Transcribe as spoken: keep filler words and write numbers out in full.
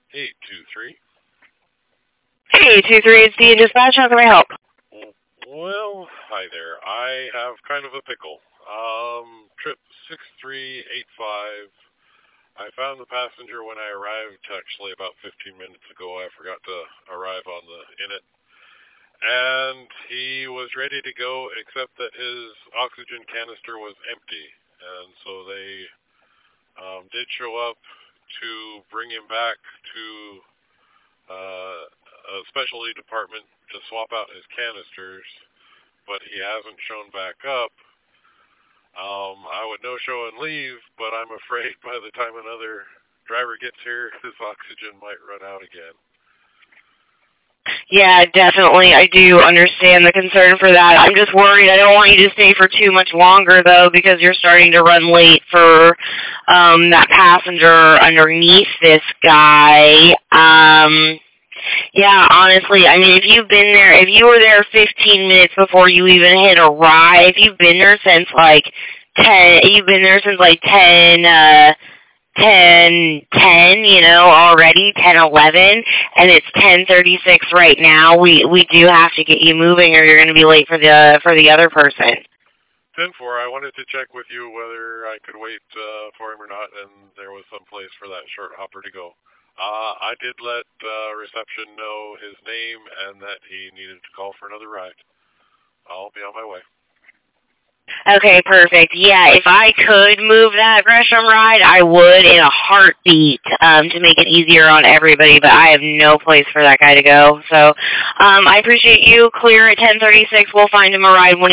eight two three. Hey, two three, it's D in dispatch. How can I help? Well, hi there. I have kind of a pickle. Um, trip six three eight five. I found the passenger when I arrived, actually about fifteen minutes ago. I forgot to arrive on the in it. And he was ready to go, except that his oxygen canister was empty. And so they um, did show up to bring him back to uh, a specialty department to swap out his canisters, but he hasn't shown back up. Um, I would no show and leave, but I'm afraid by the time another driver gets here, his oxygen might run out again. Yeah, definitely. I do understand the concern for that. I'm just worried. I don't want you to stay for too much longer, though, because you're starting to run late for um, that passenger underneath this guy. Um, yeah, honestly, I mean, if you've been there, if you were there fifteen minutes before you even hit a ride, if you've been there since, like, ten, you've been there since, like, ten, uh, ten, ten, you know, already, ten, eleven, and it's ten thirty-six right now, we we do have to get you moving or you're going to be late for the for the other person. ten four, I wanted to check with you whether I could wait uh, for him or not, and there was some place for that short hopper to go. Uh, I did let uh, reception know his name and that he needed to call for another ride. I'll be on my way. Okay, perfect. Yeah, if I could move that Gresham ride, I would in a heartbeat um, to make it easier on everybody, but I have no place for that guy to go. So um, I appreciate you. Clear at ten thirty-six. We'll find him a ride when